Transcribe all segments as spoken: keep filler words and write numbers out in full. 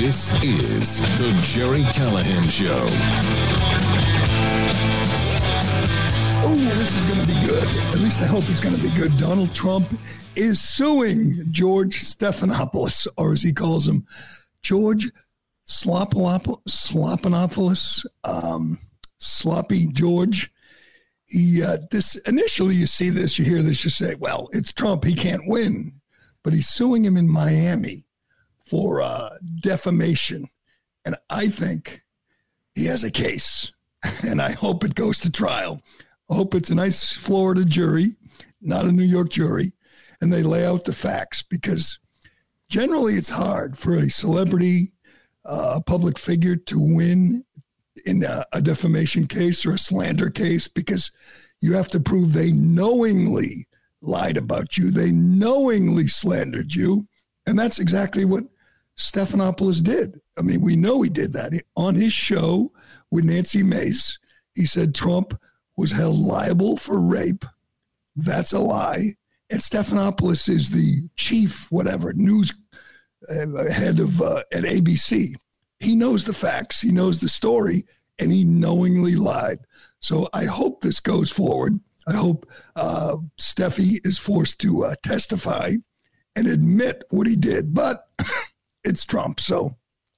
This is the Gerry Callahan Show. Oh, this is going to be good. At least I hope it's going to be good. Donald Trump is suing George Stephanopoulos, or as he calls him, George Slopolopoulos, Slopanopoulos, um, Sloppy George. He, uh, this initially you see this, you hear this, you say, well, it's Trump, he can't win. But he's suing him in Miami for uh, defamation. And I think he has a case, and I hope it goes to trial. I hope it's a nice Florida jury, not a New York jury, and they lay out the facts, because generally it's hard for a celebrity, uh, a public figure to win in a, a defamation case or a slander case, because you have to prove they knowingly lied about you. They knowingly slandered you. And that's exactly what Stephanopoulos did. I mean, we know he did that. On his show with Nancy Mace, he said Trump was held liable for rape. That's a lie. And Stephanopoulos is the chief, whatever, news uh, head of uh, at A B C. He knows the facts. He knows the story, and he knowingly lied. So I hope this goes forward. I hope uh, Steffi is forced to uh, testify and admit what he did. But it's Trump, so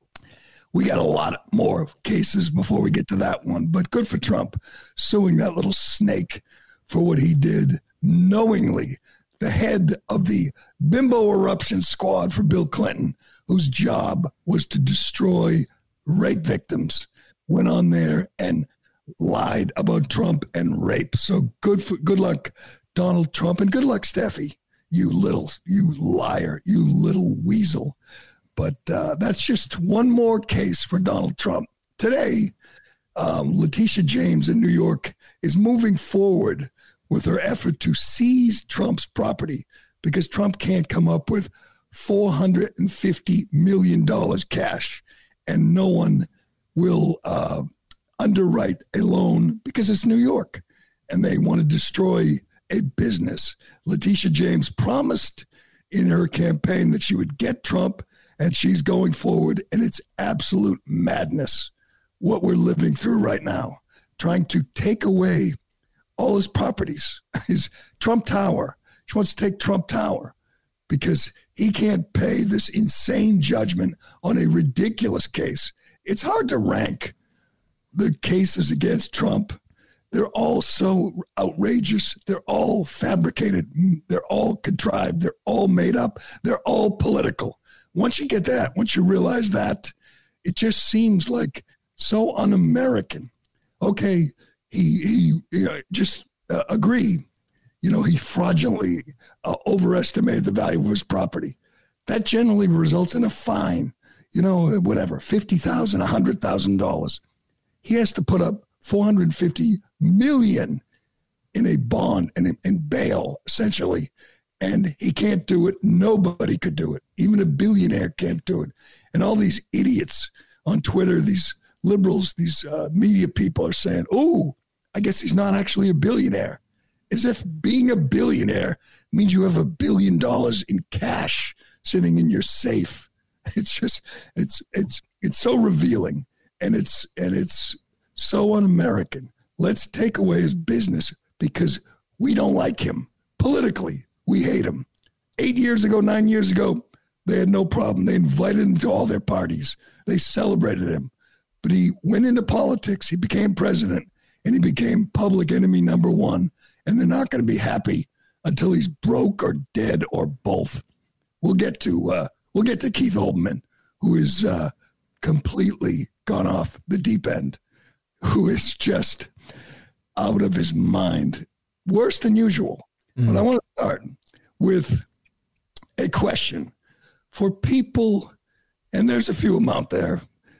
we got a lot more cases before we get to that one. But good for Trump suing that little snake for what he did knowingly. The head of the bimbo eruption squad for Bill Clinton, whose job was to destroy rape victims, went on there and lied about Trump and rape. So good for good luck, Donald Trump, and good luck, Steffi. You little, you liar, you little weasel. But uh, that's just one more case for Donald Trump. Today, um, Letitia James in New York is moving forward with her effort to seize Trump's property, because Trump can't come up with four hundred fifty million dollars cash, and no one will uh, underwrite a loan because it's New York, and they want to destroy a business. Letitia James promised in her campaign that she would get Trump, and she's going forward, and it's absolute madness what we're living through right now, trying to take away all his properties, his Trump Tower. She wants to take Trump Tower because he can't pay this insane judgment on a ridiculous case. It's hard to rank the cases against Trump. They're all so outrageous. They're all fabricated. They're all contrived. They're all made up. They're all political. Once you get that, once you realize that, it just seems like so un-American. Okay, he, he you know, just uh, agree, you know, he fraudulently uh, overestimated the value of his property. That generally results in a fine, you know, whatever, fifty thousand dollars, one hundred thousand dollars. He has to put up four hundred fifty million dollars in a bond and in, in bail, essentially. And he can't do it. Nobody could do it. Even a billionaire can't do it. And all these idiots on Twitter, these liberals, these uh, media people are saying, oh, I guess he's not actually a billionaire. As if being a billionaire means you have a billion dollars in cash sitting in your safe. It's just, it's, it's, it's so revealing, and it's, and it's so un-American. Let's take away his business because we don't like him politically. We hate him. Eight years ago, nine years ago, they had no problem. They invited him to all their parties. They celebrated him. But he went into politics. He became president, and he became public enemy number one. And they're not going to be happy until he's broke or dead or both. We'll get to uh, we'll get to Keith Olbermann, who is uh, completely gone off the deep end, who is just out of his mind, worse than usual. Mm. But I want to start with a question for people, and there's a few of them out there,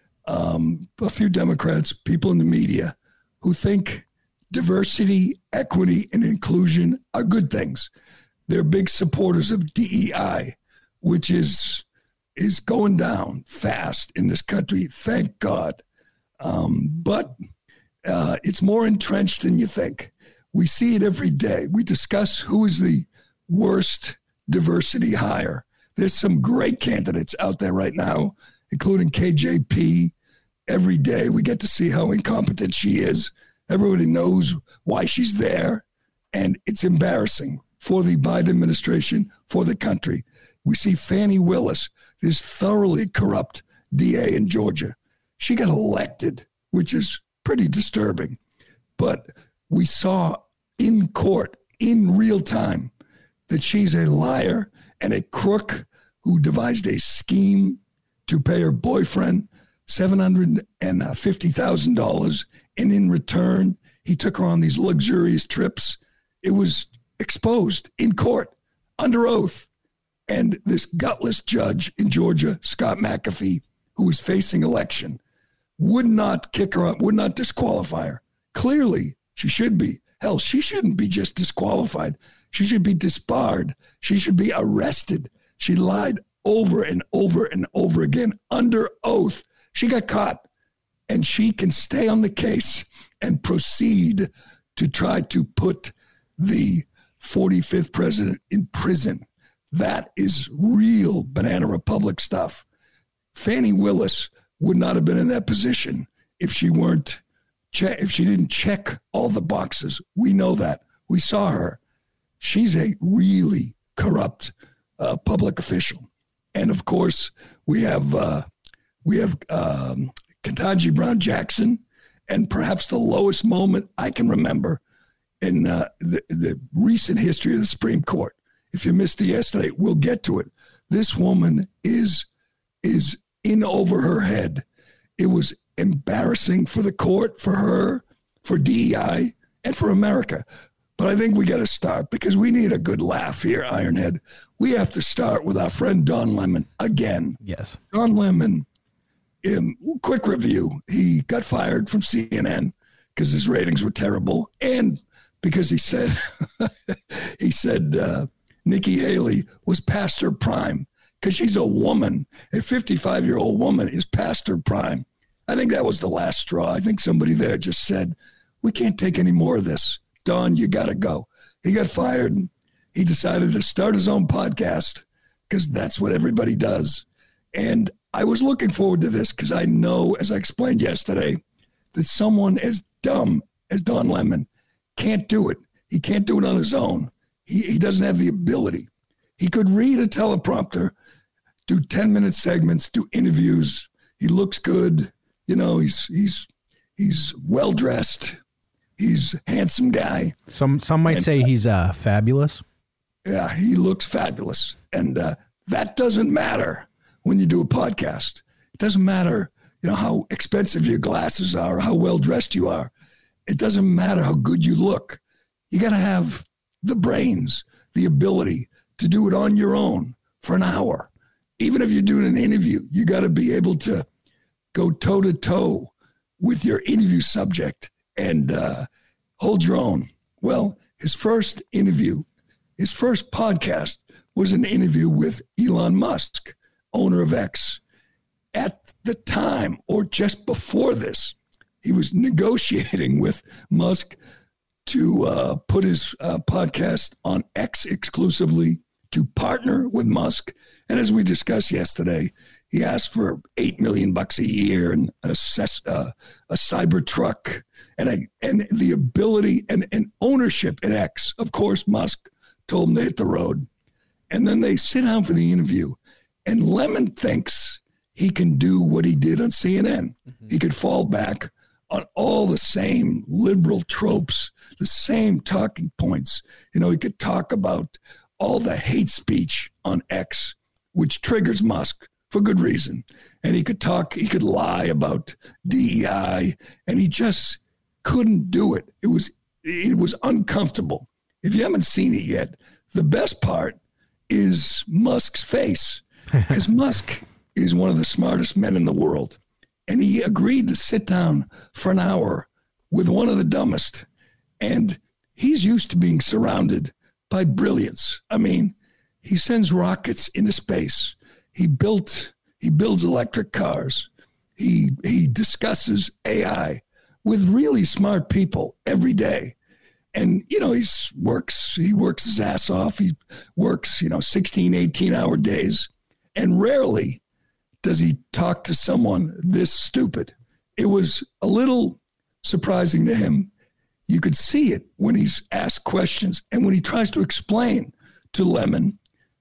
um, a few Democrats, people in the media, who think diversity, equity, and inclusion are good things. They're big supporters of D E I, which is is going down fast in this country, thank God. Um, but uh, it's more entrenched than you think. We see it every day. We discuss who is the worst diversity hire. There's some great candidates out there right now, including K J P. Every day we get to see how incompetent she is. Everybody knows why she's there. And it's embarrassing for the Biden administration, for the country. We see Fani Willis, this thoroughly corrupt D A in Georgia. She got elected, which is pretty disturbing. But we saw in court, in real time, that she's a liar and a crook who devised a scheme to pay her boyfriend seven hundred fifty thousand dollars. And in return, he took her on these luxurious trips. It was exposed in court, under oath. And this gutless judge in Georgia, Scott McAfee, who was facing election, would not kick her up, would not disqualify her. Clearly, she should be. Hell, she shouldn't be just disqualified. She should be disbarred. She should be arrested. She lied over and over and over again under oath. She got caught, and she can stay on the case and proceed to try to put the forty-fifth president in prison. That is real Banana Republic stuff. Fani Willis would not have been in that position if she weren't, che- if she didn't check all the boxes. We know that. We saw her. She's a really corrupt uh, public official. And of course, we have uh, we have um, Ketanji Brown Jackson, and perhaps the lowest moment I can remember in uh, the, the recent history of the Supreme Court. If you missed it yesterday, we'll get to it. This woman is is in over her head. It was embarrassing for the court, for her, for D E I, and for America. But I think we got to start because we need a good laugh here, Ironhead. We have to start with our friend Don Lemon again. Yes. Don Lemon, in quick review, he got fired from C N N because his ratings were terrible and because he said, he said uh, Nikki Haley was past her prime because she's a woman. A fifty-five-year-old woman is past her prime. I think that was the last straw. I think somebody there just said, we can't take any more of this. Don, you got to go. He got fired. And he decided to start his own podcast because that's what everybody does. And I was looking forward to this because I know, as I explained yesterday, that someone as dumb as Don Lemon can't do it. He can't do it on his own. He, he doesn't have the ability. He could read a teleprompter, do ten-minute segments, do interviews. He looks good. You know, he's he's he's well-dressed. He's a handsome guy. Some some might and, say he's uh, fabulous. Yeah, he looks fabulous. And uh, that doesn't matter when you do a podcast. It doesn't matter, you know, how expensive your glasses are or how well-dressed you are. It doesn't matter how good you look. You got to have the brains, the ability to do it on your own for an hour. Even if you're doing an interview, you got to be able to go toe-to-toe with your interview subject and uh, hold your own. Well, his first interview, his first podcast was an interview with Elon Musk, owner of X. At the time, or just before this, he was negotiating with Musk to uh, put his uh, podcast on X exclusively, to partner with Musk. And as we discussed yesterday, he asked for eight million bucks a year and a, uh, a cyber truck and a, and the ability and, and ownership at X. Of course, Musk told him to hit the road. And then they sit down for the interview. And Lemon thinks he can do what he did on C N N. Mm-hmm. He could fall back on all the same liberal tropes, the same talking points. You know, he could talk about all the hate speech on X, which triggers Musk for good reason. And he could talk, he could lie about D E I, and he just couldn't do it. It was, it was uncomfortable. If you haven't seen it yet, the best part is Musk's face, because Musk is one of the smartest men in the world. And he agreed to sit down for an hour with one of the dumbest. And he's used to being surrounded by brilliance. I mean, he sends rockets into space. He built, he builds electric cars. He he discusses A I with really smart people every day. And, you know, he's works, he works his ass off. He works, you know, sixteen, eighteen hour days. And rarely does he talk to someone this stupid? It was a little surprising to him. You could see it when he's asked questions and when he tries to explain to Lemon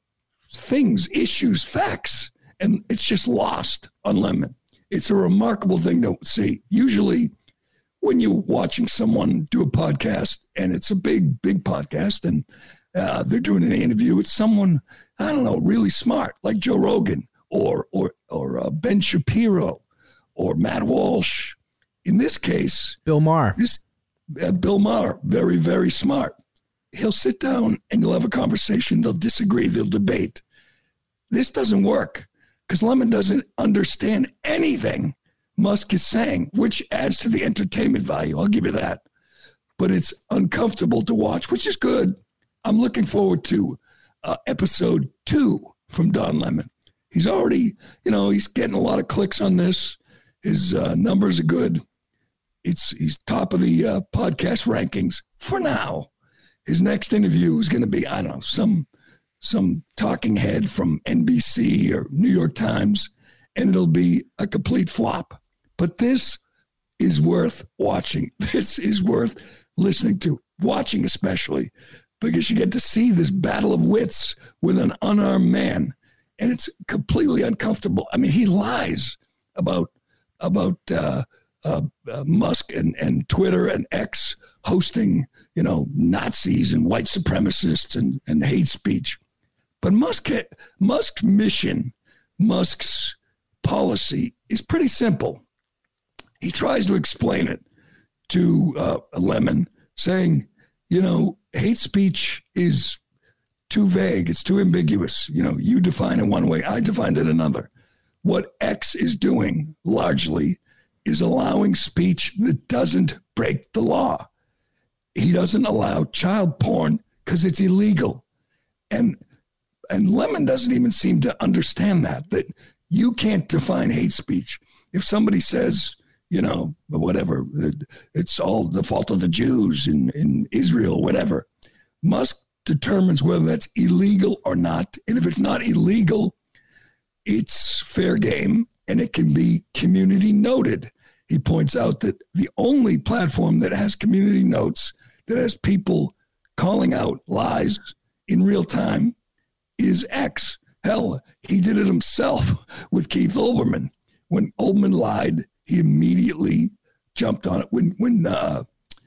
things, issues, facts, and it's just lost on Lemon. It's a remarkable thing to see. Usually when you're watching someone do a podcast, and it's a big, big podcast, and uh, they're doing an interview with someone, I don't know, really smart, like Joe Rogan or or or uh, Ben Shapiro or Matt Walsh. In this case, Bill Maher. This uh, Bill Maher, very, very smart. He'll sit down and you'll have a conversation. They'll disagree. They'll debate. This doesn't work because Lemon doesn't understand anything Musk is saying, which adds to the entertainment value. I'll give you that. But it's uncomfortable to watch, which is good. I'm looking forward to uh, episode two from Don Lemon. He's already, you know, he's getting a lot of clicks on this. His uh, numbers are good. It's he's top of the uh, podcast rankings for now. His next interview is going to be, I don't know, some some talking head from N B C or New York Times, and it'll be a complete flop. But this is worth watching. This is worth listening to, watching especially, because you get to see this battle of wits with an unarmed man, and it's completely uncomfortable. I mean, he lies about about uh, uh, uh, Musk and, and Twitter and X hosting, you know, Nazis and white supremacists and, and hate speech. But Musk, Musk's mission, Musk's policy is pretty simple. He tries to explain it to uh, Lemon, saying, you know, hate speech is too vague. It's too ambiguous. You know, you define it one way, I define it another. What X is doing largely is allowing speech that doesn't break the law. He doesn't allow child porn because it's illegal. And and Lemon doesn't even seem to understand that, that you can't define hate speech. If somebody says, you know, whatever, it's all the fault of the Jews in, in Israel, whatever, Musk determines whether that's illegal or not. And if it's not illegal, it's fair game and it can be community noted. He points out that the only platform that has community notes, that has people calling out lies in real time, is X. Hell, he did it himself with Keith Olbermann. When Olbermann lied, he immediately jumped on it. When when uh,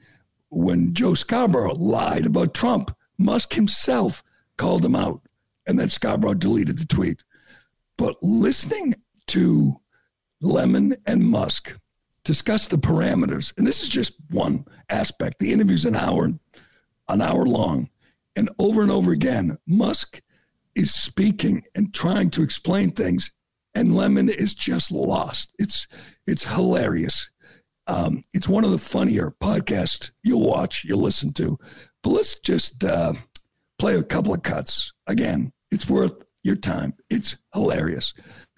when Joe Scarborough lied about Trump, Musk himself called him out, and then Scarborough deleted the tweet. But listening to Lemon and Musk discuss the parameters, and this is just one aspect. The interview's an hour, an hour long, and over and over again, Musk is speaking and trying to explain things, and Lemon is just lost. It's it's hilarious. Um, it's one of the funnier podcasts you'll watch, you'll listen to. But let's just uh, play a couple of cuts. Again, it's worth your time. It's hilarious.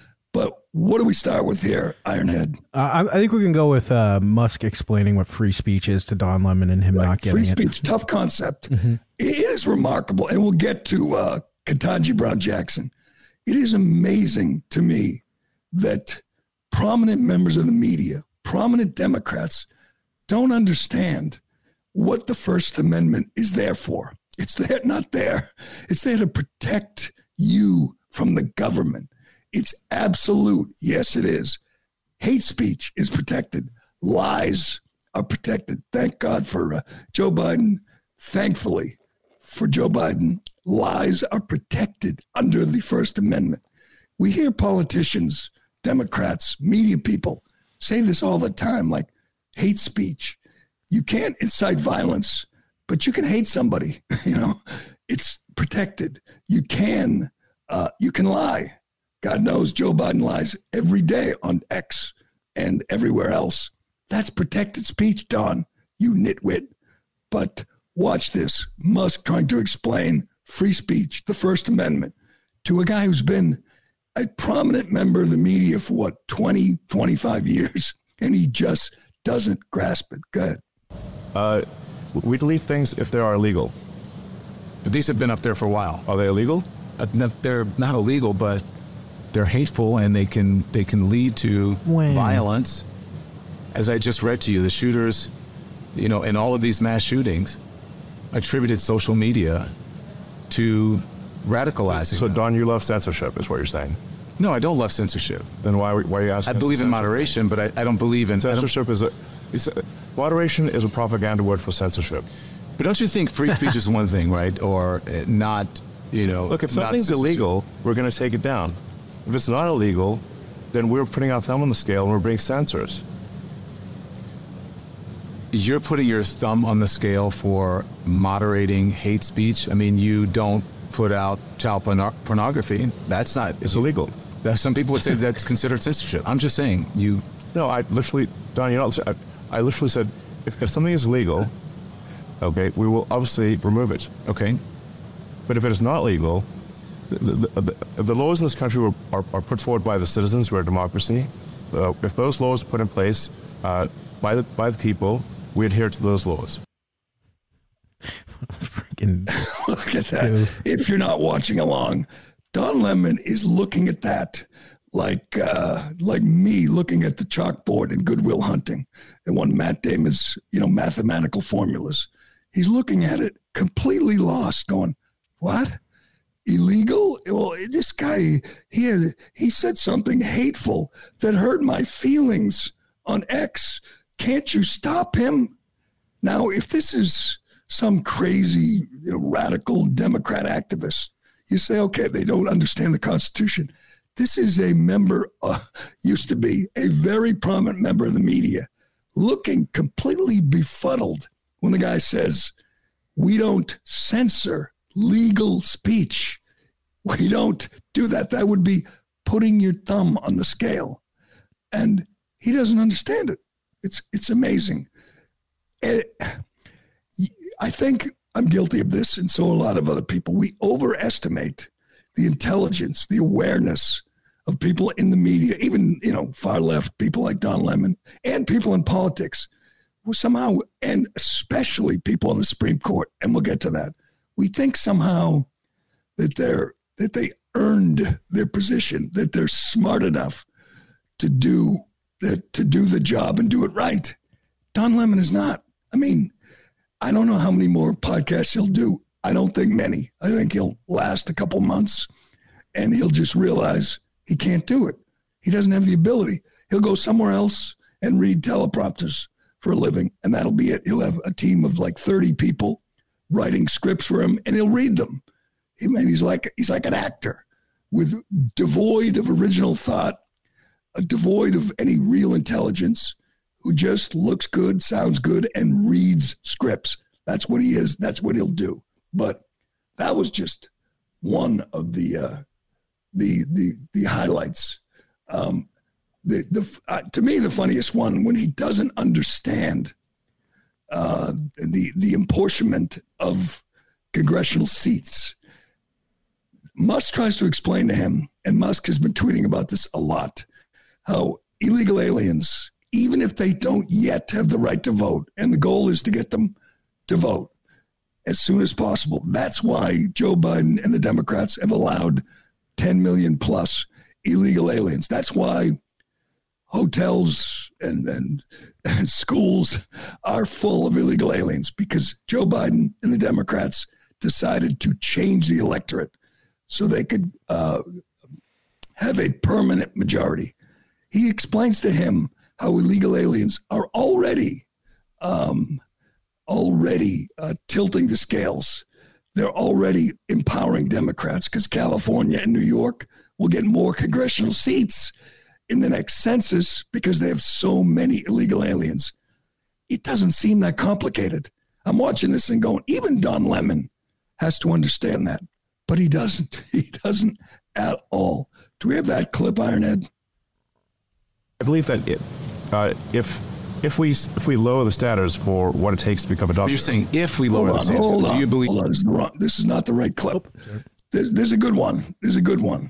But what do we start with here, Ironhead? Uh, I, I think we can go with uh, Musk explaining what free speech is to Don Lemon and him right. not getting free speech, it. Tough concept. Mm-hmm. It, it is remarkable, and we'll get to uh, Ketanji Brown Jackson. It is amazing to me that prominent members of the media, prominent Democrats, don't understand what the First Amendment is there for. It's there, not there. It's there to protect you from the government. It's absolute. Yes, it is. Hate speech is protected. Lies are protected. Thank God for uh, Joe Biden. Thankfully for Joe Biden, lies are protected under the First Amendment. We hear politicians, Democrats, media people say this all the time, like hate speech. You can't incite violence, but you can hate somebody. You know, it's protected. You can, uh, you can lie. God knows Joe Biden lies every day on X and everywhere else. That's protected speech, Don, you nitwit. But watch this. Musk trying to explain free speech, the First Amendment, to a guy who's been a prominent member of the media for, what, twenty, twenty-five years, and he just doesn't grasp it. Go ahead. Uh, we delete things if they are illegal. But these have been up there for a while. Are they illegal? Uh, no, they're not illegal, but they're hateful and they can they can lead to When? violence. As I just read to you, the shooters, you know, in all of these mass shootings, attributed social media to radicalizing. So, them. Don, you love censorship, is what you're saying. No, I don't love censorship. Then why, why are you asking? I believe in censor- moderation, but I, I don't believe in Censorship is a, it's a moderation is a propaganda word for censorship. But don't you think free speech is one thing, right? Or uh, not, you know. Look, if not something's censorship. illegal, we're going to take it down. If it's not illegal, then we're putting our thumb on the scale and we're being censors. You're putting your thumb on the scale for moderating hate speech. I mean, you don't put out child porno- pornography. That's not. It's illegal. That, some people would say that's considered censorship. I'm just saying, you. No, I literally, Don, you know, I, I literally said, if, if something is legal, okay, we will obviously remove it. Okay. But if it is not legal, the, the, the, the laws in this country were, are, are put forward by the citizens. We're a democracy. Uh, if those laws are put in place uh, by the by the people, we adhere to those laws. Freaking Look at that. If you're not watching along, Don Lemon is looking at that like uh, like me looking at the chalkboard in Good Will Hunting and one Matt Damon's, you know, mathematical formulas. He's looking at it completely lost, going, what? Illegal? Well, this guy, he had, he said something hateful that hurt my feelings on X. Can't you stop him? Now, if this is some crazy, you know, radical Democrat activist, you say, okay, they don't understand the Constitution. This is a member, uh, used to be a very prominent member of the media, looking completely befuddled when the guy says, we don't censor legal speech. We don't do that. That would be putting your thumb on the scale. And he doesn't understand it. It's it's amazing. It, I think I'm guilty of this, and so a lot of other people. We overestimate the intelligence, the awareness of people in the media, even, you know, far left people like Don Lemon and people in politics. Well, somehow, and especially people on the Supreme Court, and we'll get to that. We think somehow that they're that they earned their position, that they're smart enough to do that, to do the job and do it right. Don Lemon is not. I mean, I don't know how many more podcasts he'll do. I don't think many. I think he'll last a couple months and he'll just realize he can't do it. He doesn't have the ability. He'll go somewhere else and read teleprompters for a living, and that'll be it. He'll have a team of like thirty people writing scripts for him, and he'll read them. He, and he's like he's like an actor with devoid of original thought, uh, devoid of any real intelligence, who just looks good, sounds good, and reads scripts. That's what he is. That's what he'll do. But that was just one of the uh, the the the highlights. Um, the the uh, to me the funniest one, when he doesn't understand uh, the the apportionment of congressional seats. Musk tries to explain to him, and Musk has been tweeting about this a lot, how illegal aliens, even if they don't yet have the right to vote, and the goal is to get them to vote as soon as possible. That's why Joe Biden and the Democrats have allowed ten million plus illegal aliens. That's why hotels and, and, and schools are full of illegal aliens, because Joe Biden and the Democrats decided to change the electorate so they could uh, have a permanent majority. He explains to him how illegal aliens are already um, already uh, tilting the scales. They're already empowering Democrats, because California and New York will get more congressional seats in the next census because they have so many illegal aliens. It doesn't seem that complicated. I'm watching this and going, even Don Lemon has to understand that, but he doesn't. He doesn't at all. Do we have that clip, Ironhead? I believe that it, uh, if if we if we lower the standards for what it takes to become a doctor, You're saying if we lower Hold the on, standards, hold do on, you believe? hold on. This is, wrong. This is not the right clip. Oh, There's, there's a good one. There's a good one.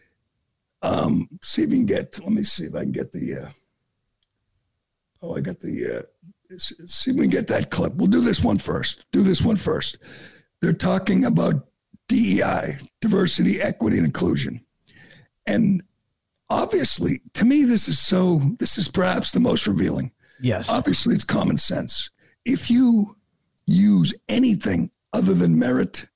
Um, see if you can get, let me see if I can get the, uh, oh, I got the, uh, see if we can get that clip. We'll do this one first. Do this one first. They're talking about D E I, diversity, equity, and inclusion. And obviously, to me, this is so, this is perhaps the most revealing. Yes. Obviously, it's common sense. If you use anything other than merit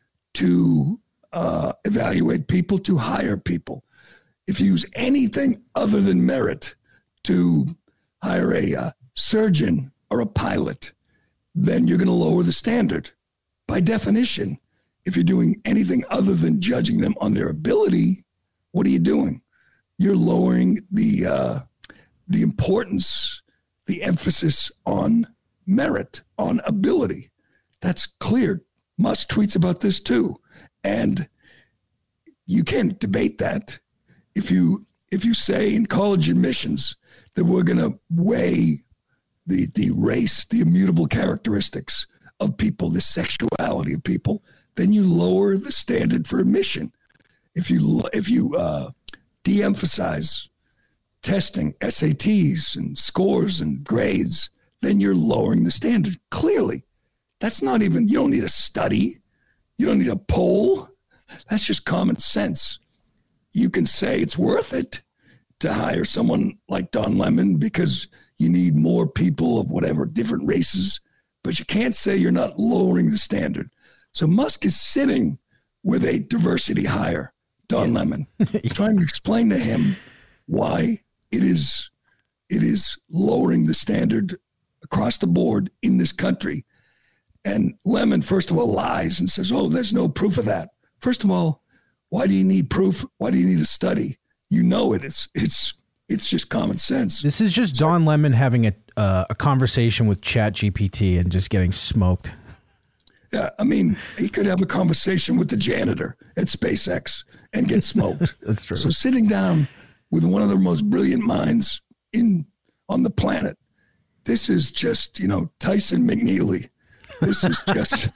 to uh, evaluate people, to hire people, if you use anything other than merit to hire a uh, surgeon or a pilot, then you're going to lower the standard. By definition, if you're doing anything other than judging them on their ability, what are you doing? You're lowering the uh, the importance, the emphasis on merit, on ability. That's clear. Musk tweets about this too. And you can't debate that. If you if you say in college admissions that we're going to weigh the the race, the immutable characteristics of people, the sexuality of people, then you lower the standard for admission. If you if you uh, de-emphasize testing, S A Ts and scores and grades, then you're lowering the standard. Clearly, that's not even, you don't need a study. You don't need a poll. That's just common sense. You can say it's worth it to hire someone like Don Lemon because you need more people of whatever, different races, but you can't say you're not lowering the standard. So Musk is sitting with a diversity hire, Don Lemon, trying to explain to him why it is it is lowering the standard across the board in this country. And Lemon, first of all, lies and says, oh, there's no proof of that. First of all, why do you need proof? Why do you need a study? You know it. It's it's it's just common sense. This is just Don Lemon having a uh, a conversation with Chat G P T and just getting smoked. Yeah, I mean, he could have a conversation with the janitor at SpaceX and get smoked. That's true. So sitting down with one of the most brilliant minds in on the planet, this is just, you know, Tyson McNeely. This is just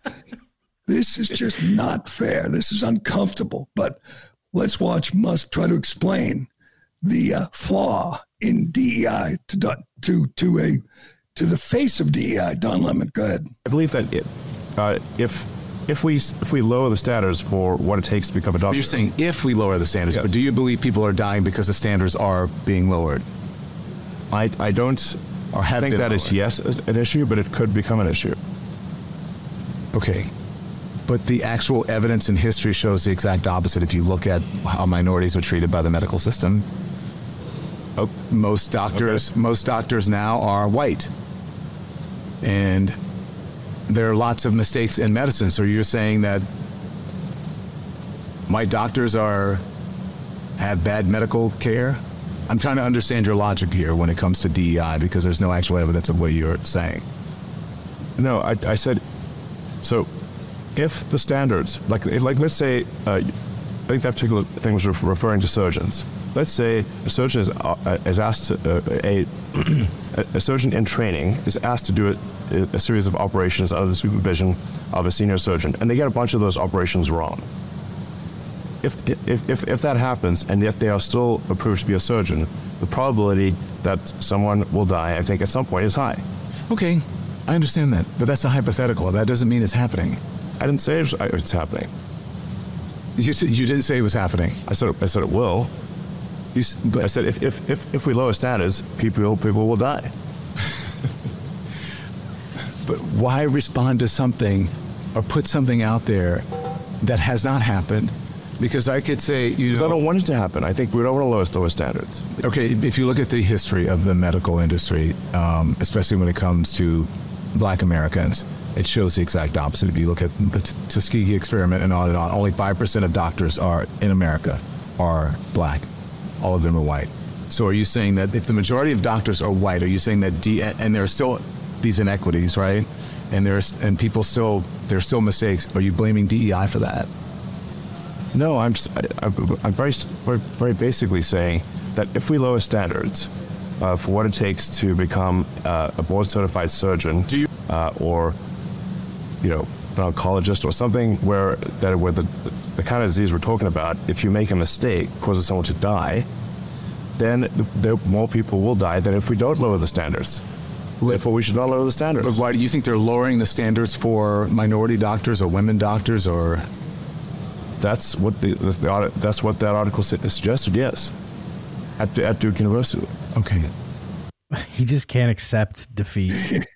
this is just not fair. This is uncomfortable. But let's watch Musk try to explain the uh, flaw in D E I to to to a to the face of D E I. Don Lemon, go ahead. I believe that it, uh, if if we if we lower the standards for what it takes to become a doctor, You're saying if we lower the standards, Yes. but do you believe people are dying because the standards are being lowered? I I don't Or have think been that is lowered? yes an issue, but it could become an issue. Okay. But the actual evidence in history shows the exact opposite. If you look at how minorities are treated by the medical system, Oh, most doctors Okay. most doctors now are white. And there are lots of mistakes in medicine. So you're saying that white doctors are have bad medical care? I'm trying to understand your logic here when it comes to D E I because there's no actual evidence of what you're saying. No, I, I said, so if the standards, like, like let's say, uh, I think that particular thing was ref- referring to surgeons. Let's say a surgeon is, uh, is asked to, uh, a, a surgeon in training is asked to do a, a series of operations under the supervision of a senior surgeon, and they get a bunch of those operations wrong. If, if, if, if that happens, and yet they are still approved to be a surgeon, the probability that someone will die, I think, at some point is high. Okay, I understand that, but that's a hypothetical. That doesn't mean it's happening. I didn't say it's, it's happening. You, you didn't say it was happening. I said I said it will. You, s- but I said if, if, if, if we lower standards, people people will die. But why respond to something or put something out there that has not happened? Because I could say, you Because I know, don't want it to happen. I think we don't want to lower lower standards. okay, if you look at the history of the medical industry, um, especially when it comes to black Americans, it shows the exact opposite. If you look at the T- Tuskegee experiment and on and on, only five percent of doctors are in America are black. All of them are white. So are you saying that if the majority of doctors are white, are you saying that D, and there are still these inequities, right? And there's and people still, there's still mistakes. Are you blaming D E I for that? No, I'm s- I, am I'm very very very basically saying that if we lower standards uh, for what it takes to become uh, a board certified surgeon, Do you- uh, or you know an oncologist or something where that where the, the the kind of disease we're talking about, if you make a mistake causes someone to die, then the, the more people will die than if we don't lower the standards. Therefore, we should not lower the But standards. why do you think they're lowering the standards for minority doctors or women doctors or? That's what the, the audit, that's what that article suggested. Yes, at at Duke University. Okay. He just can't accept defeat.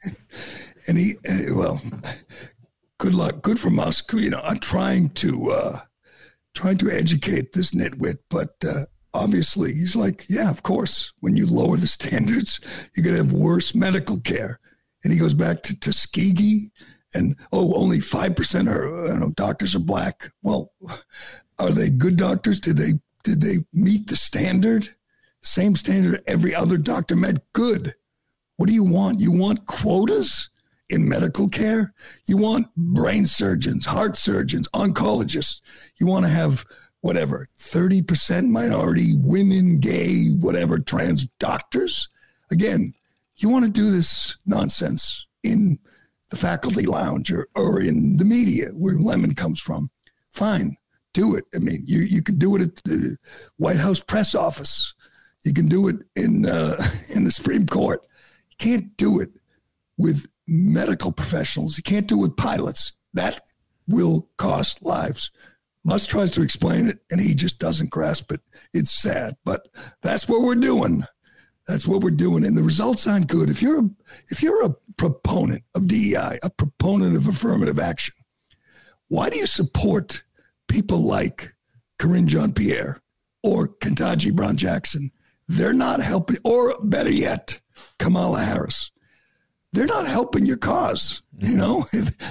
And he, well, good luck. Good from us. You know, I'm trying to uh, trying to educate this nitwit, but uh, obviously he's like, yeah, of course. When you lower the standards, you're going to have worse medical care. And he goes back to Tuskegee, and oh, only five percent are you know, doctors are black. Well, are they good doctors? Did they did they meet the standard? Same standard every other doctor met. Good. What do you want? You want quotas in medical care? You want brain surgeons, heart surgeons, oncologists. You want to have whatever, thirty percent minority, women, gay, whatever, trans doctors? Again, you want to do this nonsense in the faculty lounge or, or in the media where Lemon comes from. Fine, do it. I mean, you, you can do it at the White House press office. You can do it in uh, in the Supreme Court. You can't do it with medical professionals. You can't do it with pilots. That will cost lives. Musk tries to explain it, and he just doesn't grasp it. It's sad, but that's what we're doing. That's what we're doing, and the results aren't good. If you're a, if you're a proponent of D E I, a proponent of affirmative action, why do you support people like Karine Jean-Pierre or Ketanji Brown Jackson? They're not helping, or better yet, Kamala Harris. They're not helping your cause. You know,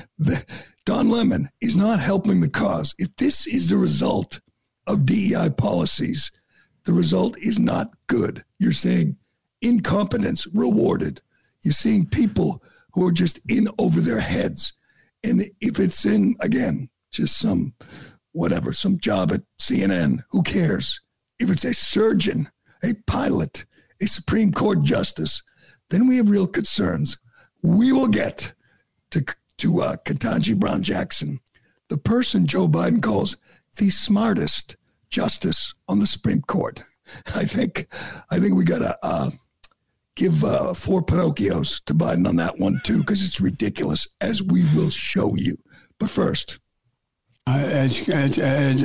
Don Lemon is not helping the cause. If this is the result of D E I policies, the result is not good. You're seeing incompetence rewarded. You're seeing people who are just in over their heads. And if it's in, again, just some, whatever, some job at C N N, who cares? If it's a surgeon, a pilot, a Supreme Court justice, then we have real concerns. We will get to, to uh, Ketanji Brown Jackson, the person Joe Biden calls the smartest justice on the Supreme Court. I think I think we got to uh, give uh, four Pinocchios to Biden on that one, too, because it's ridiculous, as we will show you. But first. Uh, uh, uh,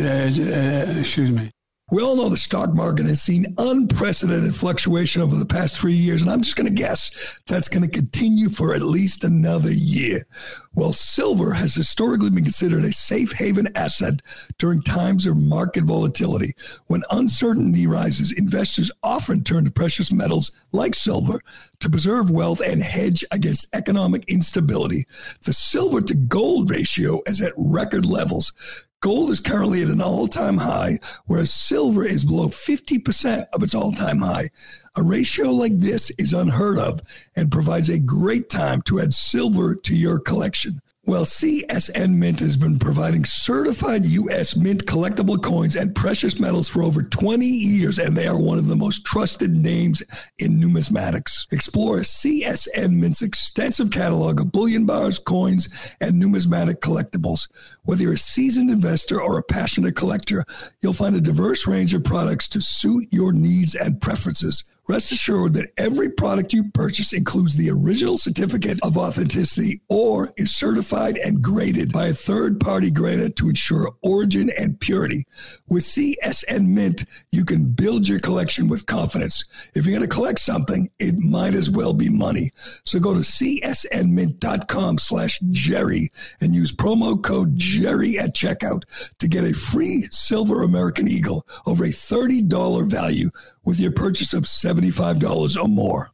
uh, excuse me. We all know the stock market has seen unprecedented fluctuation over the past three years, and I'm just going to guess that's going to continue for at least another year. Well, silver has historically been considered a safe haven asset during times of market volatility. When uncertainty rises, investors often turn to precious metals like silver to preserve wealth and hedge against economic instability. The silver to gold ratio is at record levels. Gold is currently at an all-time high, whereas silver is below fifty percent of its all-time high. A ratio like this is unheard of and provides a great time to add silver to your collection. Well, C S N Mint has been providing certified U S Mint collectible coins and precious metals for over twenty years, and they are one of the most trusted names in numismatics. Explore C S N Mint's extensive catalog of bullion bars, coins, and numismatic collectibles. Whether you're a seasoned investor or a passionate collector, you'll find a diverse range of products to suit your needs and preferences. Rest assured that every product you purchase includes the original certificate of authenticity or is certified and graded by a third-party grader to ensure origin and purity. With C S N Mint, you can build your collection with confidence. If you're going to collect something, it might as well be money. So go to csnmint.com slash Jerry and use promo code Jerry at checkout to get a free silver American Eagle over a thirty dollars value with your purchase of seventy-five dollars or more.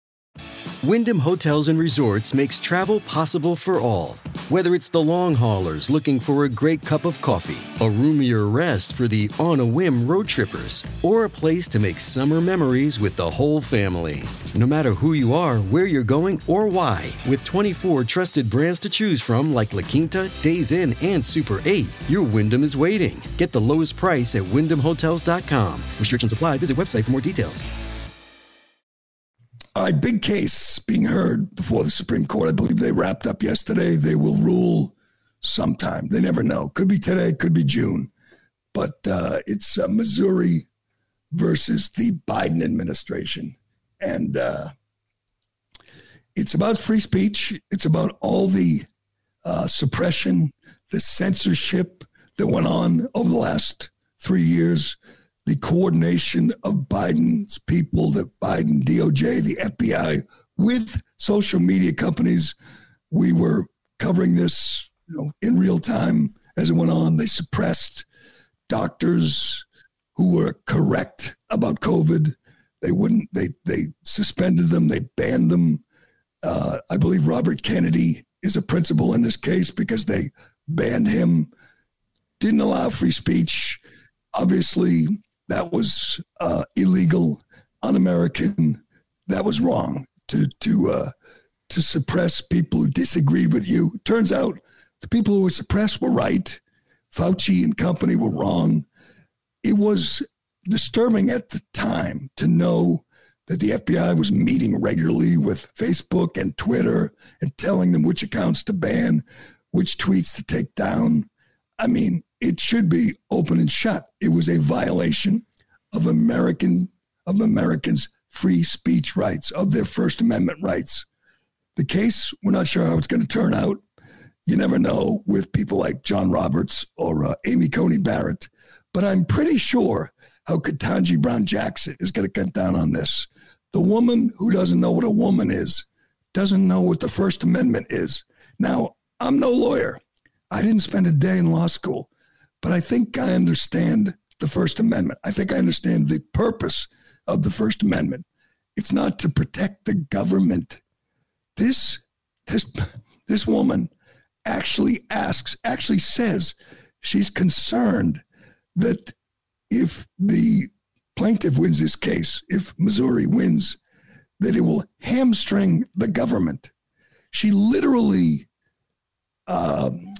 Wyndham Hotels and Resorts makes travel possible for all. Whether it's the long haulers looking for a great cup of coffee, a roomier rest for the on-a-whim road trippers, or a place to make summer memories with the whole family. No matter who you are, where you're going, or why, with twenty-four trusted brands to choose from like La Quinta, Days Inn, and Super eight, your Wyndham is waiting. Get the lowest price at wyndham hotels dot com. Restrictions apply. Visit website for more details. All right, big case being heard before the Supreme Court. I believe they wrapped up yesterday. They will rule sometime. They never know. Could be today, could be June. But uh, it's uh, Missouri versus the Biden administration. And uh, it's about free speech. It's about all the uh, suppression, the censorship, that went on over the last three years, the coordination of Biden's people, the Biden D O J, the F B I, with social media companies. We were covering this, you know, in real time as it went on. They suppressed doctors who were correct about COVID. They wouldn't, they, they suspended them. They banned them. Uh, I believe Robert Kennedy is a principal in this case because they banned him, didn't allow free speech. Obviously, that was uh, illegal, un-American. That was wrong to to uh, to suppress people who disagreed with you. Turns out the people who were suppressed were right. Fauci and company were wrong. It was disturbing at the time to know that the F B I was meeting regularly with Facebook and Twitter and telling them which accounts to ban, which tweets to take down. I mean, it should be open and shut. It was a violation of American of Americans' free speech rights, of their First Amendment rights. The case, we're not sure how it's going to turn out. You never know with people like John Roberts or uh, Amy Coney Barrett, but I'm pretty sure how Ketanji Brown Jackson is going to cut down on this. The woman who doesn't know what a woman is doesn't know what the First Amendment is. Now, I'm no lawyer. I didn't spend a day in law school, but I think I understand the First Amendment. I think I understand the purpose of the First Amendment. It's not to protect the government. This, this, this woman actually asks, actually says she's concerned that if the plaintiff wins this case, if Missouri wins, that it will hamstring the government. She literally um,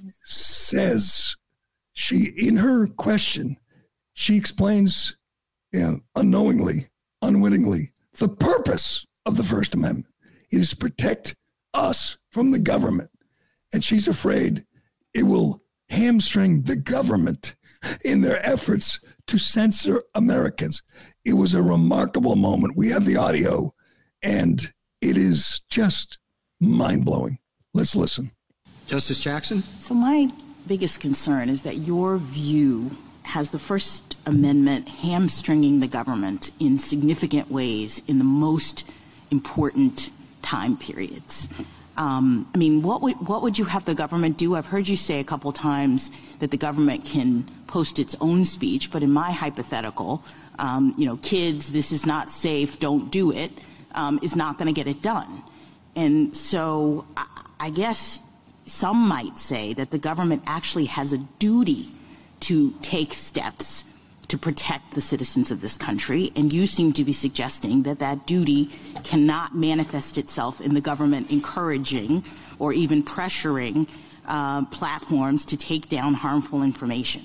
says, she, in her question, she explains, you know, unknowingly, unwittingly, the purpose of the First Amendment. It is to protect us from the government. And she's afraid it will hamstring the government in their efforts to censor Americans. It was a remarkable moment. We have the audio, and it is just mind-blowing. Let's listen. Justice Jackson? So my biggest concern is that your view has the First Amendment hamstringing the government in significant ways in the most important time periods. Um, I mean, what would what would you have the government do? I've heard you say a couple times that the government can post its own speech, but in my hypothetical, um, you know, kids, this is not safe, don't do it, um, is not going to get it done. And so I, I guess some might say that the government actually has a duty to take steps to protect the citizens of this country, and you seem to be suggesting that that duty cannot manifest itself in the government encouraging or even pressuring uh, platforms to take down harmful information.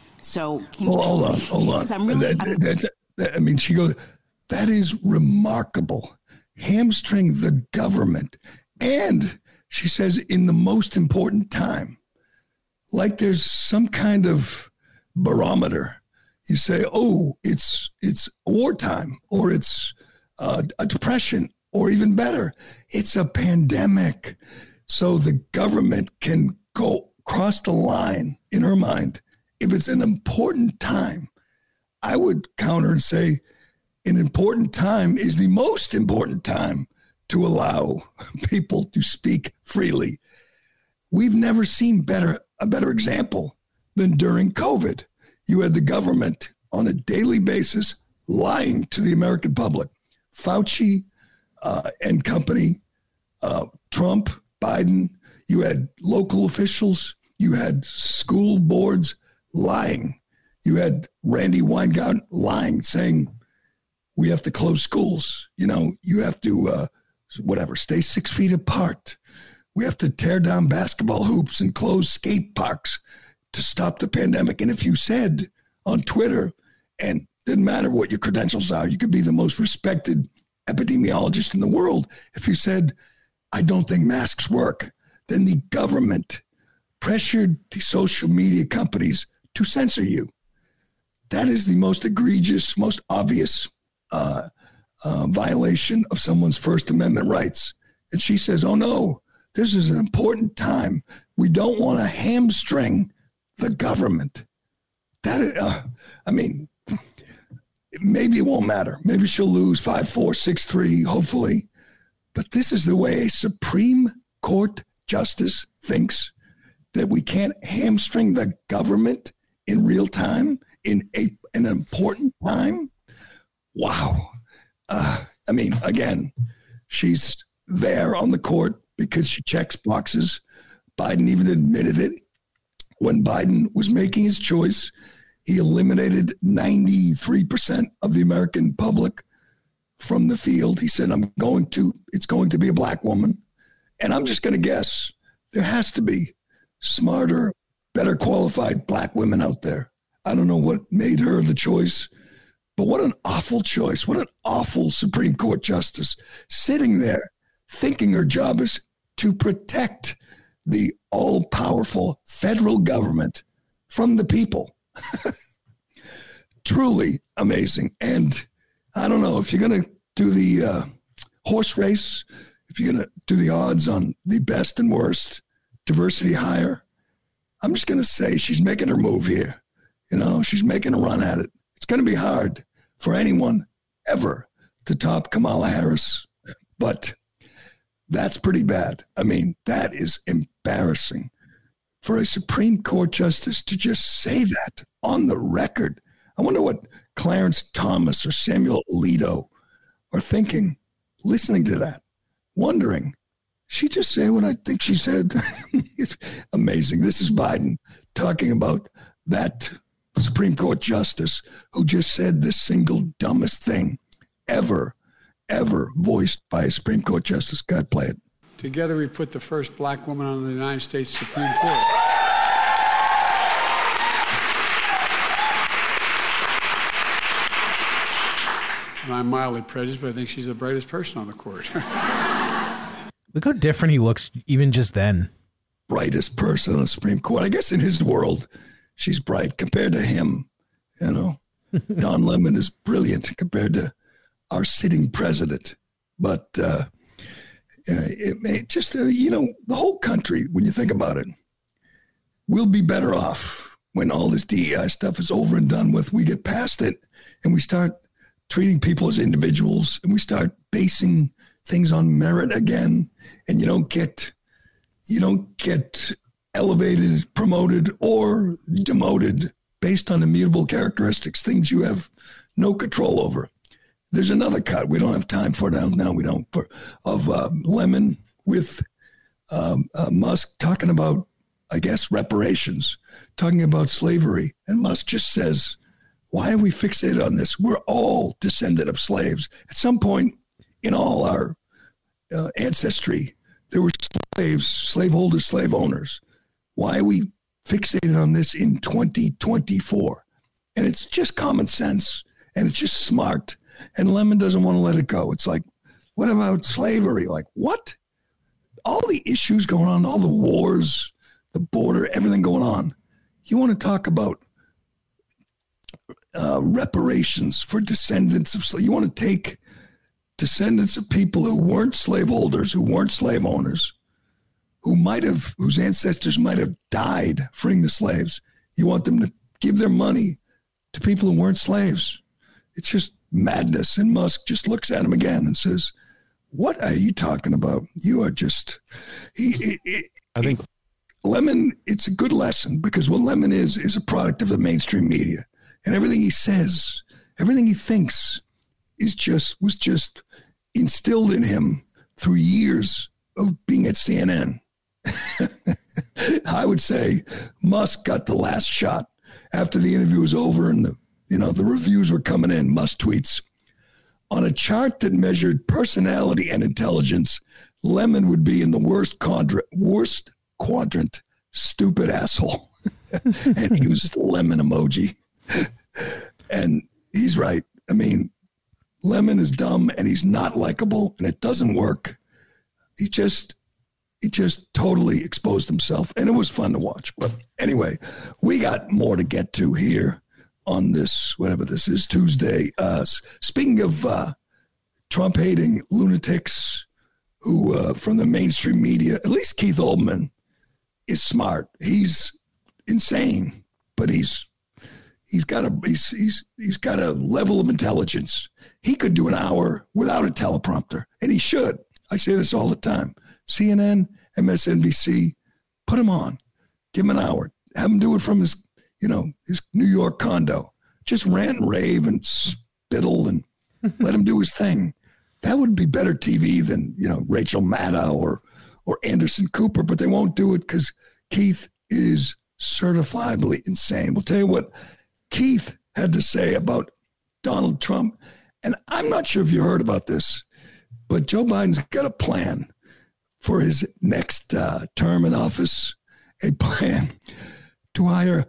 So, can oh, you, hold on, hold on. I'm really, that, I'm, that, that, I mean, she goes, that is remarkable. Hamstring the government. And she says, in the most important time, like there's some kind of barometer. You say, oh, it's it's wartime, or it's uh, a depression, or even better, it's a pandemic. So the government can go cross the line in her mind. If it's an important time, I would counter and say an important time is the most important time to allow people to speak freely. We've never seen better a better example than during COVID. You had the government on a daily basis lying to the American public. Fauci uh, and company, uh, Trump, Biden, you had local officials, you had school boards lying. You had Randy Weingarten lying, saying, we have to close schools. You know, you have to, uh, whatever, stay six feet apart. We have to tear down basketball hoops and close skate parks to stop the pandemic. And if you said on Twitter, and didn't matter what your credentials are, you could be the most respected epidemiologist in the world. If you said, I don't think masks work, then the government pressured the social media companies to censor you. That is the most egregious, most obvious uh, uh, violation of someone's First Amendment rights. And she says, oh no, this is an important time. We don't want to hamstring the government. That is, uh, I mean, maybe it won't matter. Maybe she'll lose five four, six three, hopefully. But this is the way a Supreme Court justice thinks, that we can't hamstring the government in real time, in a, an important time. Wow. Uh, I mean, again, she's there on the court because she checks boxes. Biden even admitted it. When Biden was making his choice, he eliminated ninety-three percent of the American public from the field. He said, I'm going to, it's going to be a black woman. And I'm just going to guess there has to be smarter, better qualified black women out there. I don't know what made her the choice, but what an awful choice. What an awful Supreme Court justice sitting there thinking her job is to protect the all-powerful federal government from the people. Truly amazing. And I don't know if you're going to do the uh, horse race, if you're going to do the odds on the best and worst diversity hire, I'm just going to say she's making her move here. You know, she's making a run at it. It's going to be hard for anyone ever to top Kamala Harris, but that's pretty bad. I mean, that is embarrassing for a Supreme Court justice to just say that on the record. I wonder what Clarence Thomas or Samuel Alito are thinking, listening to that, wondering, she just say what I think she said? It's amazing. This is Biden talking about that Supreme Court justice who just said the single dumbest thing ever, ever voiced by a Supreme Court justice. God, play it. Together we put the first black woman on the United States Supreme Court. And I'm mildly prejudiced, but I think she's the brightest person on the court. Look how different he looks even just then. Brightest person on the Supreme Court. I guess in his world, she's bright compared to him. You know, Don Lemon is brilliant compared to our sitting president. But uh, it may just, uh, you know, the whole country, when you think about it, we'll be better off when all this D E I stuff is over and done with. We get past it and we start treating people as individuals and we start basing things on merit again. And you don't get, you don't get elevated, promoted, or demoted based on immutable characteristics, things you have no control over. There's another cut. We don't have time for it now. We don't. For, of uh, Lemon with um, uh, Musk talking about, I guess, reparations, talking about slavery. And Musk just says, why are we fixated on this? We're all descendant of slaves. At some point in all our uh, ancestry, there were slaves, slaveholders, slave owners. Why are we fixated on this in twenty twenty-four? And it's just common sense, and it's just smart. And Lemon doesn't want to let it go. It's like, what about slavery? Like, what? All the issues going on, all the wars, the border, everything going on. You want to talk about uh, reparations for descendants of slaves. You want to take descendants of people who weren't slaveholders, who weren't slave owners, who might have, whose ancestors might have died freeing the slaves. You want them to give their money to people who weren't slaves. It's just madness. And Musk just looks at him again and says, what are you talking about? You are just, he, he, he, I think Lemon, it's a good lesson because what Lemon is, is a product of the mainstream media. And everything he says, everything he thinks is just, was just instilled in him through years of being at C N N. I would say Musk got the last shot after the interview was over and the, you know, the reviews were coming in. Musk tweets, on a chart that measured personality and intelligence, Lemon would be in the worst quadrant, worst quadrant, stupid asshole. And he used the lemon emoji. And he's right. I mean, Lemon is dumb and he's not likable and it doesn't work. He just, he just totally exposed himself and it was fun to watch. But anyway, we got more to get to here on this, whatever this is, Tuesday. Uh, speaking of uh, Trump-hating lunatics who, uh, from the mainstream media, at least Keith Olbermann is smart. He's insane, but he's he's got a he's he's he's got a level of intelligence. He could do an hour without a teleprompter, and he should. I say this all the time. C N N, M S N B C, put him on. Give him an hour. Have him do it from his, you know, his New York condo. Just rant and rave and spittle and let him do his thing. That would be better T V than, you know, Rachel Maddow or or Anderson Cooper, but they won't do it because Keith is certifiably insane. We'll tell you what Keith had to say about Donald Trump. And I'm not sure if you heard about this, but Joe Biden's got a plan for his next uh, term in office, a plan to hire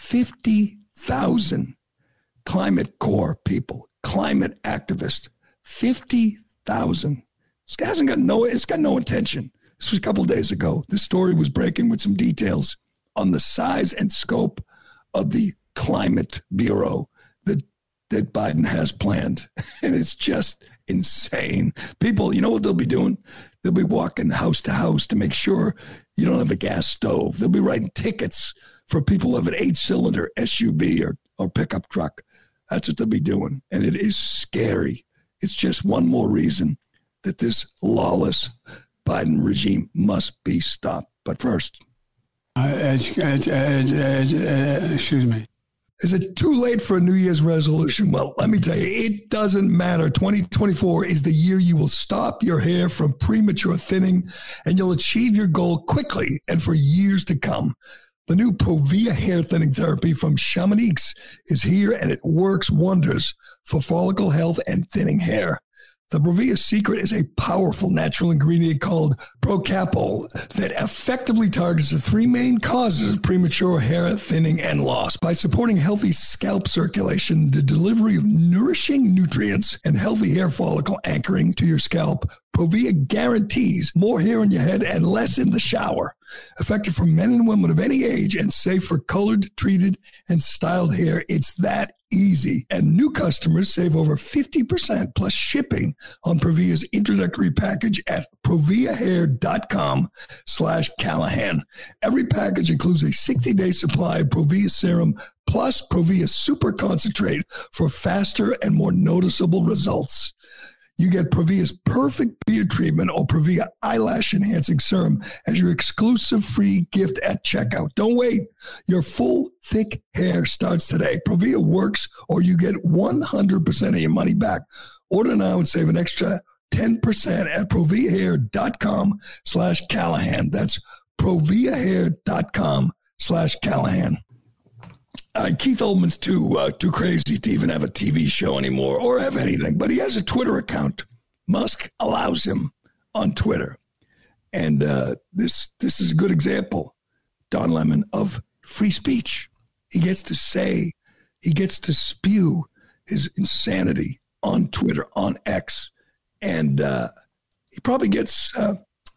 fifty thousand climate core people, climate activists, fifty thousand. This guy hasn't got no, it's got no intention. This was a couple of days ago. This story was breaking with some details on the size and scope of the climate bureau that, that Biden has planned. And it's just insane. People, you know what they'll be doing? They'll be walking house to house to make sure you don't have a gas stove. They'll be writing tickets for people who have an eight-cylinder S U V or, or pickup truck. That's what they'll be doing. And it is scary. It's just one more reason that this lawless Biden regime must be stopped. But first. Uh, it's, it's, it's, it's, uh, excuse me. Is it too late for a New Year's resolution? Well, let me tell you, it doesn't matter. twenty twenty-four is the year you will stop your hair from premature thinning, and you'll achieve your goal quickly and for years to come. The new Provia hair thinning therapy from Chamonix is here, and it works wonders for follicle health and thinning hair. The Provia secret is a powerful natural ingredient called Procapol that effectively targets the three main causes of premature hair thinning and loss. By supporting healthy scalp circulation, the delivery of nourishing nutrients, and healthy hair follicle anchoring to your scalp, Provia guarantees more hair on your head and less in the shower. Effective for men and women of any age and safe for colored, treated, and styled hair. It's that easy. And new customers save over fifty percent plus shipping on Provia's introductory package at proviahair.com slash Callahan. Every package includes a sixty-day supply of Provia serum plus Provia super concentrate for faster and more noticeable results. You get Provia's perfect beard treatment or Provia eyelash enhancing serum as your exclusive free gift at checkout. Don't wait. Your full, thick hair starts today. Provia works, or you get one hundred percent of your money back. Order now and save an extra ten percent at proviahair.com slash Callahan. That's proviahair.com slash Callahan. Uh, Keith Olbermann's too uh, too crazy to even have a T V show anymore or have anything, but he has a Twitter account. Musk allows him on Twitter, and uh, this this is a good example, Don Lemon, of free speech. He gets to say, he gets to spew his insanity on Twitter, on X, and uh, he probably gets uh,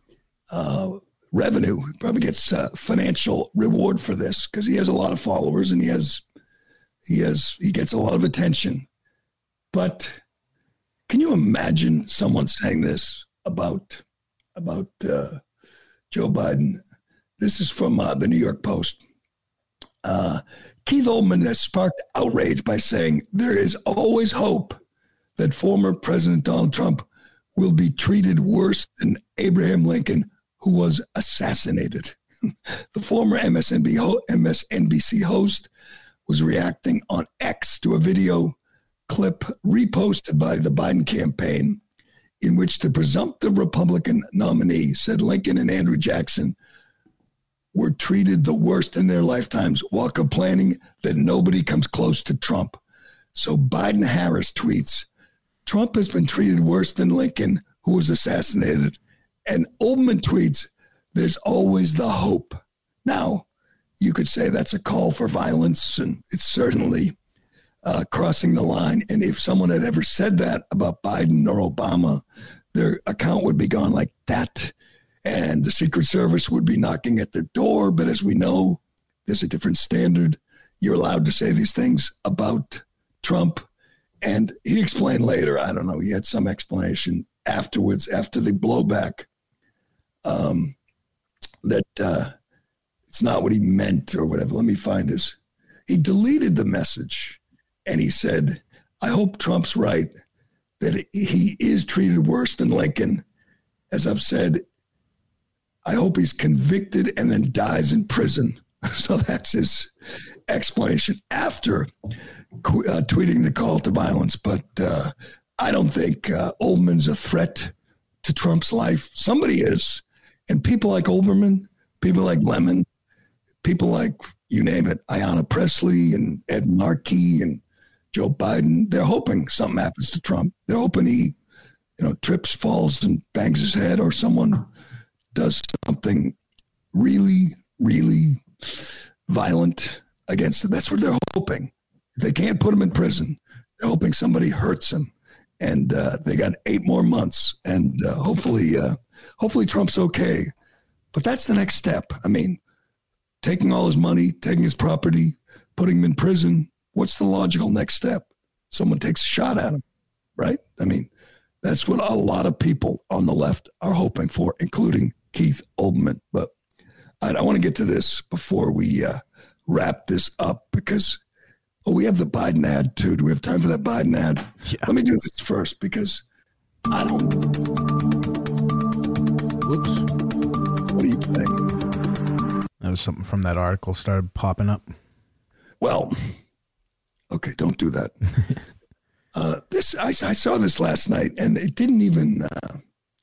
uh, revenue, he probably gets uh, financial reward for this because he has a lot of followers and he has, he has, he gets a lot of attention. But can you imagine someone saying this about, about uh, Joe Biden? This is from uh, the New York Post. Uh, Keith Olbermann has sparked outrage by saying there is always hope that former President Donald Trump will be treated worse than Abraham Lincoln, who was assassinated. The former M S N B C host was reacting on X to a video clip reposted by the Biden campaign in which the presumptive Republican nominee said Lincoln and Andrew Jackson were treated the worst in their lifetimes while complaining that nobody comes close to Trump. So Biden-Harris tweets, Trump has been treated worse than Lincoln, who was assassinated. And Olbermann tweets, there's always the hope. Now, you could say that's a call for violence, and it's certainly uh, crossing the line. And if someone had ever said that about Biden or Obama, their account would be gone like that. And the Secret Service would be knocking at their door. But as we know, there's a different standard. You're allowed to say these things about Trump. And he explained later, I don't know, he had some explanation afterwards, after the blowback, um, that uh, it's not what he meant or whatever. Let me find his. He deleted the message and he said, I hope Trump's right that he is treated worse than Lincoln. As I've said, I hope he's convicted and then dies in prison. So that's his explanation after uh, tweeting the call to violence. But uh, I don't think uh, Olbermann's a threat to Trump's life. Somebody is. And people like Olbermann, people like Lemon, people like, you name it, Ayanna Pressley and Ed Markey and Joe Biden, they're hoping something happens to Trump. They're hoping he, you know, trips, falls, and bangs his head, or someone does something really, really violent against him. That's what they're hoping. If they can't put him in prison, they're hoping somebody hurts him. And uh, they got eight more months, and uh, hopefully, uh, hopefully Trump's okay. But that's the next step. I mean, taking all his money, taking his property, putting him in prison. What's the logical next step? Someone takes a shot at him, right? I mean, that's what a lot of people on the left are hoping for, including Keith Olbermann. But I, I want to get to this before we uh, wrap this up, because oh, we have the Biden ad too. Do we have time for that Biden ad? Yeah. Let me do this first, because I don't. Whoops. What do you think? That was something from that article started popping up. Well, okay, don't do that. uh, this I, I saw this last night, and it didn't even. Uh,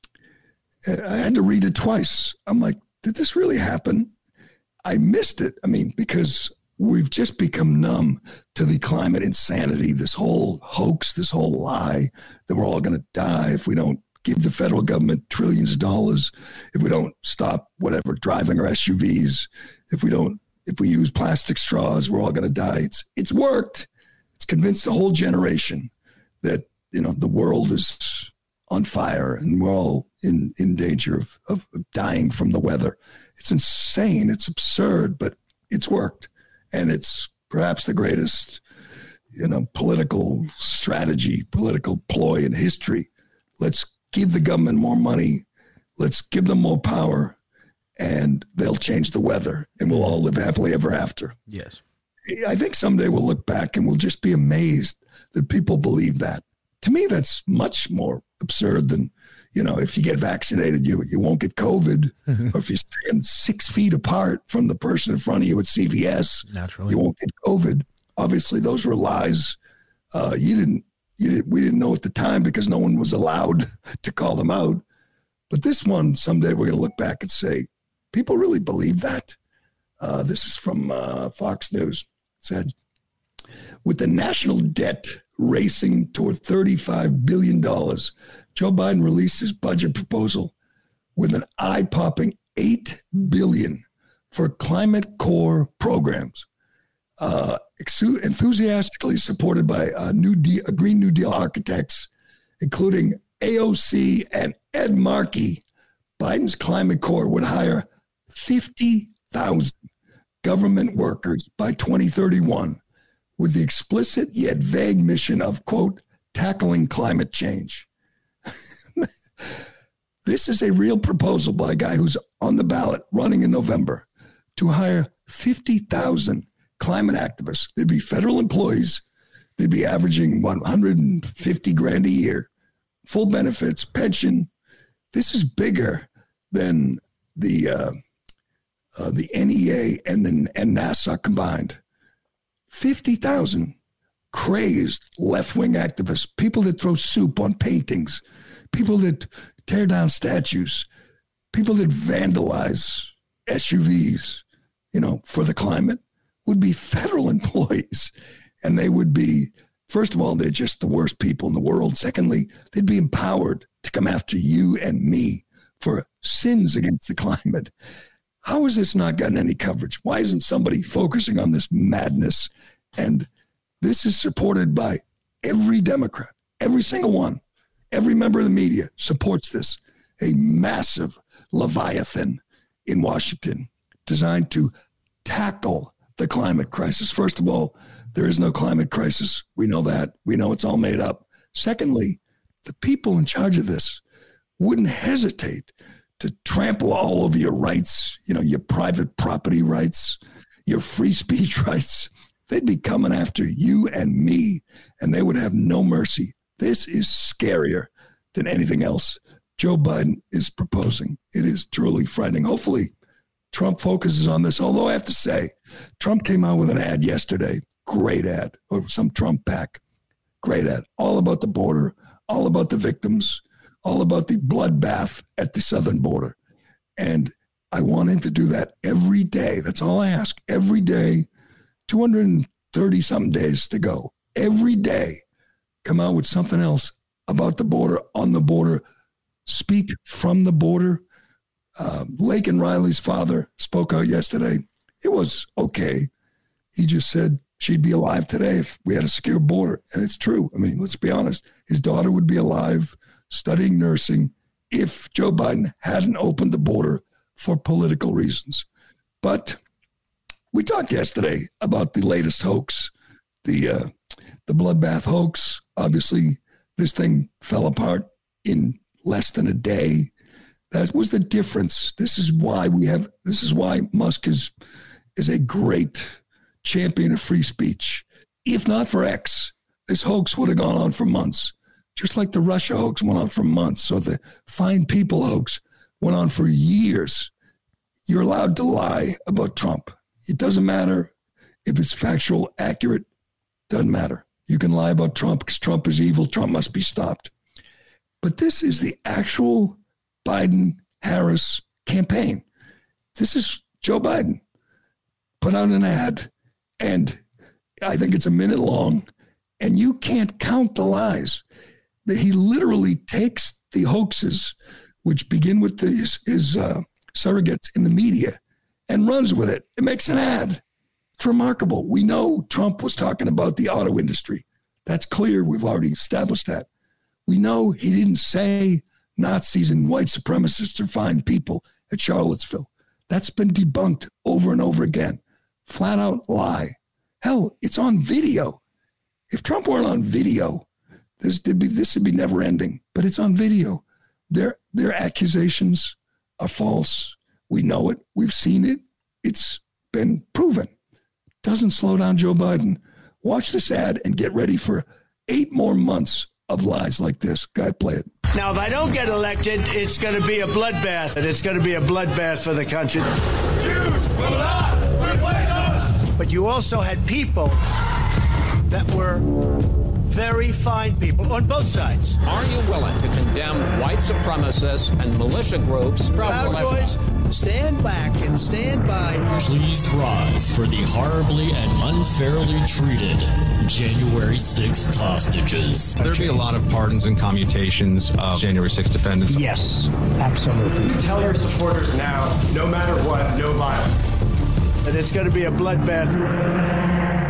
I had to read it twice. I'm like, did this really happen? I missed it. I mean, because we've just become numb to the climate insanity, this whole hoax, this whole lie that we're all going to die if we don't give the federal government trillions of dollars, if we don't stop whatever driving our S U Vs, if we don't, if we use plastic straws, we're all going to die. It's it's worked. It's convinced a whole generation that, you know, the world is on fire and we're all in, in danger of, of, of dying from the weather. It's insane. It's absurd, but it's worked. And it's perhaps the greatest, you know, political strategy, political ploy in history. Let's give the government more money. Let's give them more power, and they'll change the weather, and we'll all live happily ever after. Yes. I think someday we'll look back and we'll just be amazed that people believe that. To me, that's much more absurd than, you know, if you get vaccinated, you you won't get COVID. Or if you stand six feet apart from the person in front of you at C V S, naturally, you won't get COVID. Obviously, those were lies. Uh, you didn't, you didn't, we didn't know at the time because no one was allowed to call them out. But this one, someday we're going to look back and say, people really believe that? Uh, this is from uh, Fox News. It said, with the national debt racing toward thirty-five billion dollars, Joe Biden released his budget proposal with an eye-popping eight billion dollars for climate core programs, uh, enthusiastically supported by a new deal, a Green New Deal architects, including A O C and Ed Markey. Biden's climate core would hire fifty thousand government workers by twenty thirty-one with the explicit yet vague mission of, quote, tackling climate change. This is a real proposal by a guy who's on the ballot running in November to hire fifty thousand climate activists. They'd be federal employees. They'd be averaging one hundred fifty grand a year, full benefits, pension. This is bigger than the uh, uh, the N E A and then and NASA combined. fifty thousand crazed left-wing activists, people that throw soup on paintings, people that tear down statues, people that vandalize S U Vs, you know, for the climate, would be federal employees. And they would be, first of all, they're just the worst people in the world. Secondly, they'd be empowered to come after you and me for sins against the climate. How has this not gotten any coverage? Why isn't somebody focusing on this madness? And this is supported by every Democrat, every single one. Every member of the media supports this. A massive Leviathan in Washington designed to tackle the climate crisis. First of all, there is no climate crisis. We know that. We know it's all made up. Secondly, the people in charge of this wouldn't hesitate to trample all over your rights, you know, your private property rights, your free speech rights. They'd be coming after you and me, and they would have no mercy. This is scarier than anything else Joe Biden is proposing. It is truly frightening. Hopefully, Trump focuses on this, although I have to say, Trump came out with an ad yesterday, great ad, or some Trump pack, great ad, all about the border, all about the victims, all about the bloodbath at the southern border. And I want him to do that every day. That's all I ask. Every day, two hundred thirty something days to go. Every day, come out with something else about the border, on the border, speak from the border. Uh, Laken Riley's father spoke out yesterday. It was okay. He just said she'd be alive today if we had a secure border. And it's true. I mean, let's be honest. His daughter would be alive studying nursing if Joe Biden hadn't opened the border for political reasons. But we talked yesterday about the latest hoax, the uh, the bloodbath hoax. Obviously, this thing fell apart in less than a day. That was the difference. This is why we have. This is why Musk is is a great champion of free speech. If not for X, this hoax would have gone on for months, just like the Russia hoax went on for months, or the Fine People hoax went on for years. You're allowed to lie about Trump. It doesn't matter if it's factual, accurate. Doesn't matter. You can lie about Trump because Trump is evil. Trump must be stopped. But this is the actual Biden-Harris campaign. This is Joe Biden put out an ad, and I think it's a minute long, and you can't count the lies. He literally takes the hoaxes, which begin with the, his, his uh, surrogates in the media, and runs with it. It makes an ad. It's remarkable. We know Trump was talking about the auto industry. That's clear. We've already established that. We know he didn't say Nazis and white supremacists are fine people at Charlottesville. That's been debunked over and over again. Flat out lie. Hell, it's on video. If Trump weren't on video, this would be, this would be never ending. But it's on video. Their, their accusations are false. We know it. We've seen it. It's been proven. Doesn't slow down Joe Biden. Watch this ad and get ready for eight more months of lies like this. Guy, play it. Now, if I don't get elected, it's going to be a bloodbath, and it's going to be a bloodbath for the country. Jews will not replace us. But you also had people that were very fine people on both sides. Are you willing to condemn white supremacists and militia groups? Proud Boys, stand back and stand by. Please rise for the horribly and unfairly treated January sixth hostages. There'll be a lot of pardons and commutations of January sixth defendants. Yes, absolutely. Tell your supporters now, no matter what, no violence. And it's going to be a bloodbath.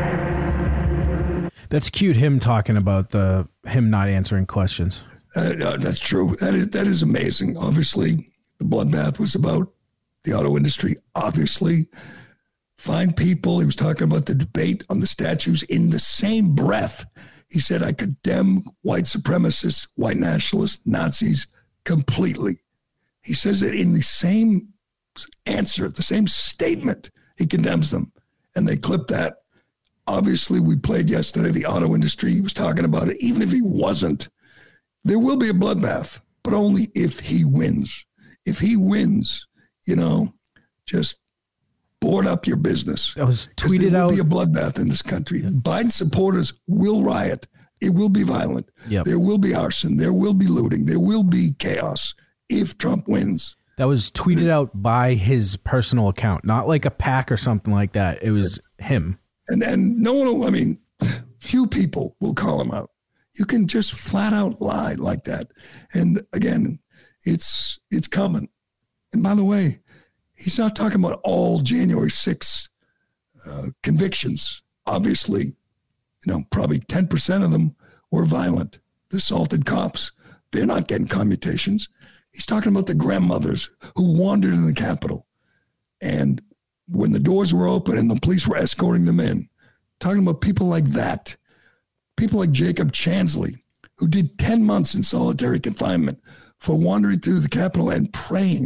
That's cute, him talking about the him not answering questions. Uh, uh, that's true. That is, that is amazing. Obviously, the bloodbath was about the auto industry. Obviously, fine people. He was talking about the debate on the statues. In the same breath, he said, I condemn white supremacists, white nationalists, Nazis completely. He says it in the same answer, the same statement. He condemns them. And they clip that. Obviously, we played yesterday the auto industry. He was talking about it. Even if he wasn't, there will be a bloodbath, but only if he wins. If he wins, you know, just board up your business. That was tweeted there will out. Be a bloodbath in this country. Yep. Biden supporters will riot. It will be violent. Yep. There will be arson. There will be looting. There will be chaos if Trump wins. That was tweeted out by his personal account, not like a PAC or something like that. It was him. And and no one will, I mean, few people will call him out. You can just flat out lie like that. And again, it's it's coming. And by the way, he's not talking about all January sixth uh, convictions. Obviously, you know, probably ten percent of them were violent. The assaulted cops, they're not getting commutations. He's talking about the grandmothers who wandered in the Capitol. And when the doors were open and the police were escorting them in, talking about people like that, people like Jacob Chansley, who did ten months in solitary confinement for wandering through the Capitol and praying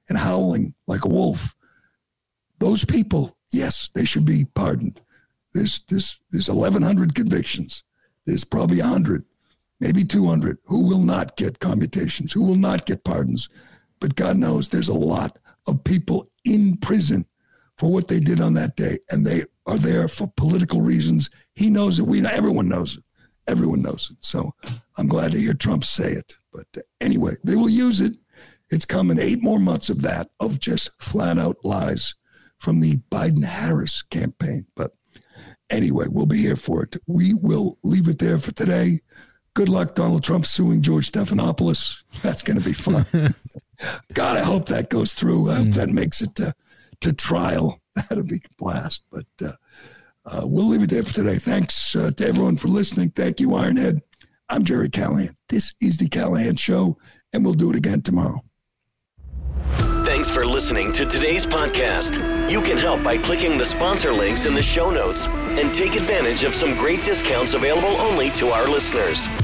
and howling like a wolf. Those people, yes, they should be pardoned. There's, there's, there's eleven hundred convictions. There's probably one hundred, maybe two hundred, who will not get commutations, who will not get pardons. But God knows there's a lot of people in prison for what they did on that day, and they are there for political reasons. He knows it. We know, everyone knows it. Everyone knows it. So I'm glad to hear Trump say it. But uh, anyway, they will use it. It's coming eight more months of that, of just flat out lies from the Biden-Harris campaign. But anyway, we'll be here for it. We will leave it there for today. Good luck, Donald Trump suing George Stephanopoulos. That's going to be fun. God, I hope that goes through. I hope that makes it to, to trial. That'll be a blast. But uh, uh, we'll leave it there for today. Thanks uh, to everyone for listening. Thank you, Ironhead. I'm Jerry Callahan. This is The Callahan Show, and we'll do it again tomorrow. Thanks for listening to today's podcast. You can help by clicking the sponsor links in the show notes and take advantage of some great discounts available only to our listeners.